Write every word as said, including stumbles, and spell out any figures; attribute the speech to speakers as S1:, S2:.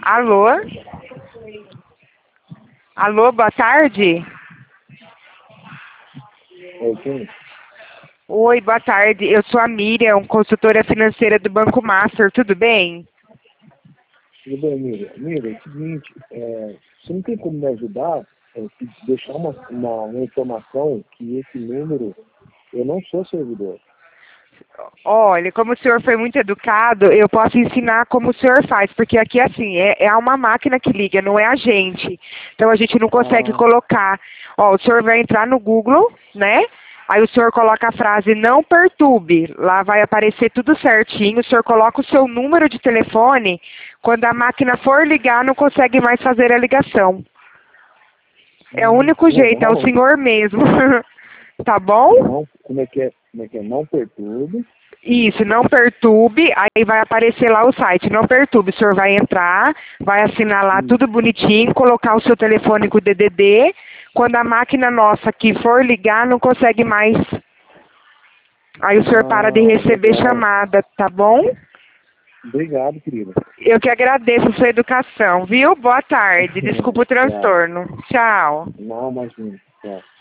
S1: Alô? Alô, boa tarde.
S2: Ok.
S1: Oi, boa tarde. Eu sou a Miriam, consultora financeira do Banco Master. Tudo bem?
S2: Tudo bem, Miriam. Miriam, é o seguinte, é, você não tem como me ajudar é, se deixar uma, uma, uma informação que esse número, eu não sou servidor.
S1: Olha, como o senhor foi muito educado, eu posso ensinar como o senhor faz, porque aqui, assim, é, é uma máquina que liga, não é a gente. Então, a gente não consegue
S2: Ah,
S1: colocar. Ó, o senhor vai entrar no Google, né? Aí o senhor coloca a frase não perturbe. Lá vai aparecer tudo certinho. O senhor coloca o seu número de telefone. Quando a máquina for ligar, não consegue mais fazer a ligação. É o
S2: hum,
S1: único
S2: que
S1: jeito, é o
S2: legal.
S1: senhor mesmo. Tá bom?
S2: Não, como é que é? Como é que é? Não perturbe.
S1: Isso, não perturbe, aí vai aparecer lá o site, não perturbe, o senhor vai entrar, vai assinar lá
S2: Hum.
S1: tudo bonitinho, colocar o seu telefone com o D D D, quando a máquina nossa que for ligar, não consegue mais, aí o senhor para de
S2: Ah,
S1: receber
S2: legal.
S1: chamada, tá bom?
S2: Obrigado, querida.
S1: Eu que agradeço a sua educação, viu? Boa tarde, desculpa o
S2: Tchau.
S1: transtorno. Tchau.
S2: Não, imagina. Tchau.